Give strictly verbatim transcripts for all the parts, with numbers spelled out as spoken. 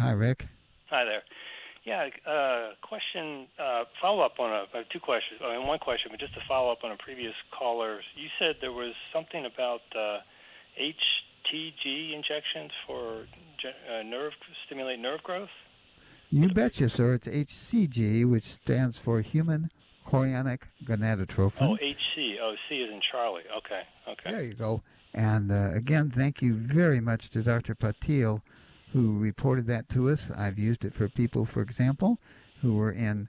Hi, Rick. Hi there. Yeah, uh, question, uh, follow up on a, I have two questions, I mean, one question, but just to follow up on a previous caller. You said there was something about uh, H T G injections for uh, nerve, stimulate nerve growth? You betcha, sir. It's H C G, which stands for Human Chorionic Oh, Gonadotrophin. H C. Oh, C is in Charlie. Okay, okay. There you go. And uh, again, thank you very much to Doctor Patil, who reported that to us. I've used it for people, for example, who were in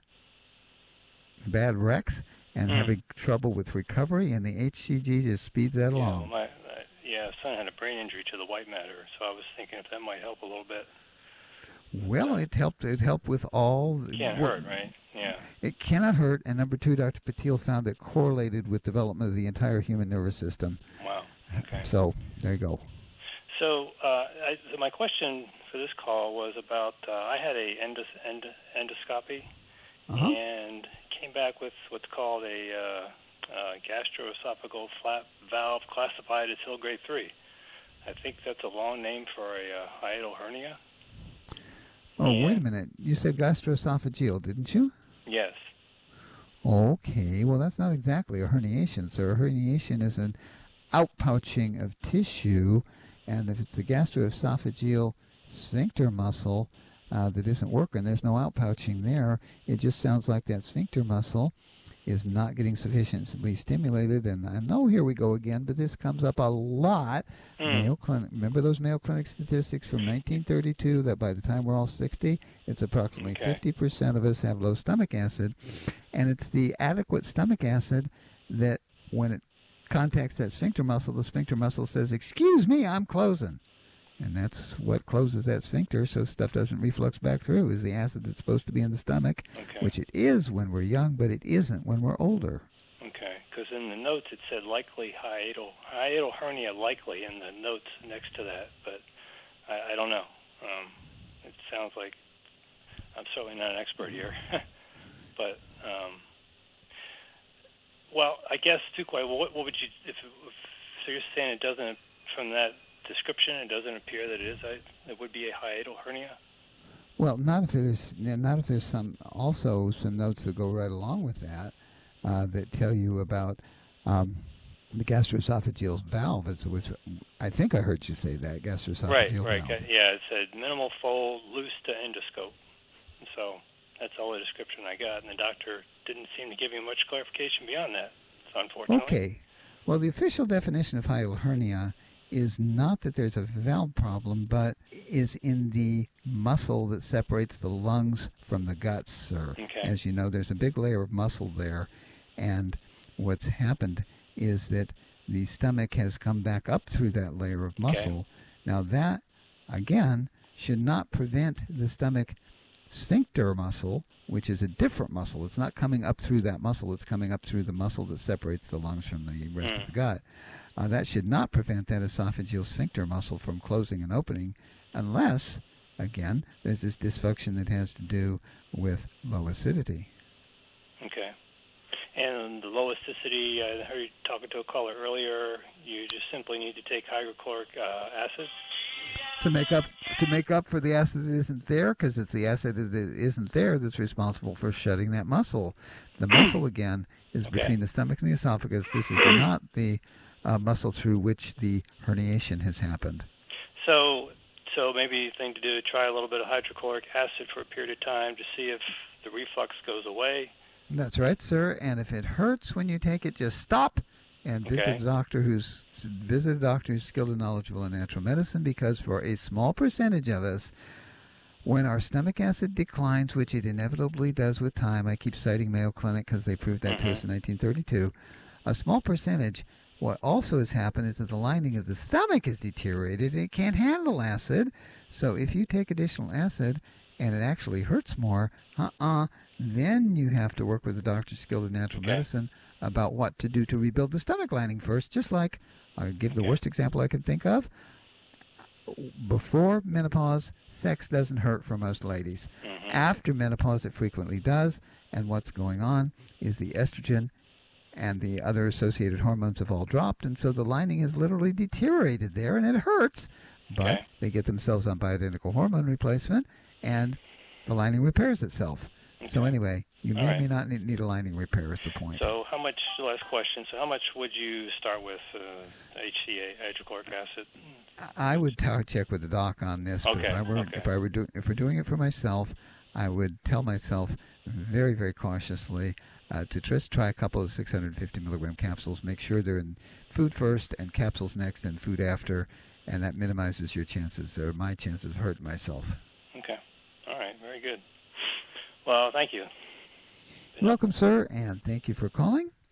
bad wrecks and Hmm. having trouble with recovery, and the H C G just speeds that Yeah, well, along. my, uh, yeah, son had a brain injury to the white matter, so I was thinking if that might help a little bit. Well, So, it helped. It helped with all. can't What, hurt, right? Yeah. it cannot hurt. And number two, Doctor Patil found it correlated with development of the entire human nervous system. Wow. Okay. So there you go. So, uh, I, so my question for this call was about uh, I had a endos, end, endoscopy Uh-huh. and came back with what's called a uh, uh, gastroesophageal flap valve classified as Hill grade three. I think that's a long name for a uh, hiatal hernia. Oh, and, wait a minute. You said gastroesophageal, didn't you? Yes. Okay. Well, that's not exactly a herniation, sir. A herniation is an outpouching of tissue, and if it's the gastroesophageal sphincter muscle uh, that isn't working, there's no outpouching there. It just sounds like that sphincter muscle is not getting sufficiently stimulated. And I know here we go again, but this comes up a lot. Mm. Mayo Clinic, remember those Mayo Clinic statistics from nineteen thirty-two that by the time we're all sixty, it's approximately Okay. fifty percent of us have low stomach acid. And it's the adequate stomach acid that when it contacts that sphincter muscle, the sphincter muscle says, excuse me, I'm closing. And that's what closes that sphincter so stuff doesn't reflux back through, is the acid that's supposed to be in the stomach, Okay. which it is when we're young, but it isn't when we're older. Okay, because in the notes it said likely hiatal, hiatal hernia likely in the notes next to that, but I, I don't know. Um, it sounds like I'm certainly not an expert here. But, um, well, I guess, too, quite, well, what, what would you, if, if, so you're saying it doesn't, from that description, it doesn't appear that it is, a, it would be a hiatal hernia? Well, not if there's not if there's some also some notes that go right along with that uh, that tell you about um, the gastroesophageal valve. It's, which I think I heard you say that gastroesophageal right, valve. Right, right. Yeah, it said minimal fold, loose to endoscope. So that's all the description I got, and the doctor didn't seem to give me much clarification beyond that, so unfortunately. Okay. Well, the official definition of hiatal hernia is not that there's a valve problem, but is in the muscle that separates the lungs from the guts, sir. Okay. As you know, there's a big layer of muscle there, and what's happened is that the stomach has come back up through that layer of muscle. Okay. Now that, again, should not prevent the stomach sphincter muscle, which is a different muscle. It's not coming up through that muscle. It's coming up through the muscle that separates the lungs from the rest Mm. of the gut. Uh, that should not prevent that esophageal sphincter muscle from closing and opening unless, again, there's this dysfunction that has to do with low acidity. Okay. And the low acidity, I heard you talking to a caller earlier, you just simply need to take hydrochloric uh, acid? To make up to make up for the acid that isn't there, because it's the acid that isn't there that's responsible for shutting that muscle. The muscle, again, is Okay. between the stomach and the esophagus. This is not the uh, muscle through which the herniation has happened. So, so maybe the thing to do is try a little bit of hydrochloric acid for a period of time to see if the reflux goes away. That's right, sir. And if it hurts when you take it, just stop and visit Okay. a doctor who's visit a doctor who's skilled and knowledgeable in natural medicine, because for a small percentage of us, when our stomach acid declines, which it inevitably does with time, I keep citing Mayo Clinic because they proved that Mm-hmm. to us in nineteen thirty-two, a small percentage, what also has happened is that the lining of the stomach is deteriorated and it can't handle acid. So if you take additional acid and it actually hurts more, uh-uh, then you have to work with a doctor skilled in natural Okay. medicine about what to do to rebuild the stomach lining first, just like, I'll give the Okay. worst example I can think of. Before menopause, sex doesn't hurt for most ladies. Mm-hmm. After menopause, it frequently does, and what's going on is the estrogen and the other associated hormones have all dropped, and so the lining has literally deteriorated there, and it hurts, but Okay. they get themselves on bioidentical hormone replacement, and the lining repairs itself. Okay. So anyway, you All may or right. may not need, need a lining repair is the point. So how much, last question, so how much would you start with uh, H C A, hydrochloric acid? I would t- check with the doc on this, but Okay, if I were okay. if I were do, if we're doing it for myself, I would tell myself very very cautiously uh, to just try a couple of six hundred fifty milligram capsules. Make sure they're in food first and capsules next and food after, and that minimizes your chances or my chances of hurting myself. Okay. All right, very good. Well, thank you. You're welcome, sir, and thank you for calling.